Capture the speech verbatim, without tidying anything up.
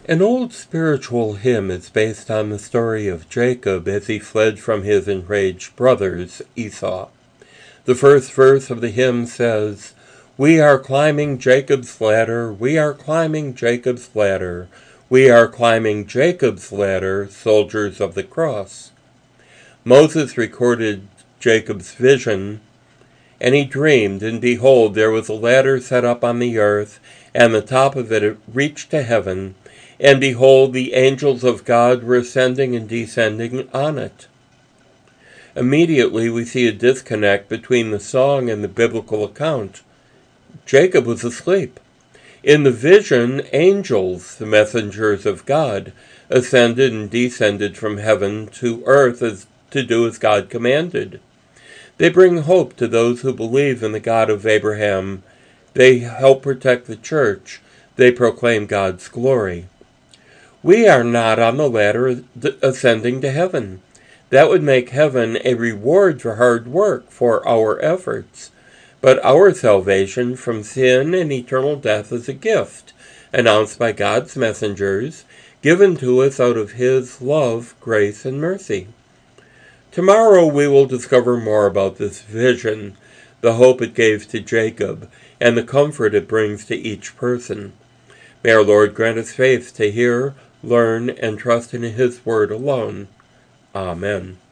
An old spiritual hymn is based on the story of Jacob as he fled from his enraged brothers, Esau. The first verse of the hymn says, "We are climbing Jacob's ladder, we are climbing Jacob's ladder, we are climbing Jacob's ladder, soldiers of the cross." Moses recorded Jacob's vision, and he dreamed, and behold, there was a ladder set up on the earth, and the top of it reached to heaven, and behold, the angels of God were ascending and descending on it. Immediately we see a disconnect between the song and the biblical account. Jacob was asleep. In the vision, angels, the messengers of God, ascended and descended from heaven to earth as to do as God commanded. They bring hope to those who believe in the God of Abraham. They help protect the church. They proclaim God's glory. We are not on the ladder ascending to heaven. That would make heaven a reward for hard work, for our efforts. But our salvation from sin and eternal death is a gift, announced by God's messengers, given to us out of His love, grace, and mercy. Tomorrow we will discover more about this vision, the hope it gave to Jacob, and the comfort it brings to each person. May our Lord grant us faith to hear, learn, and trust in His word alone. Amen.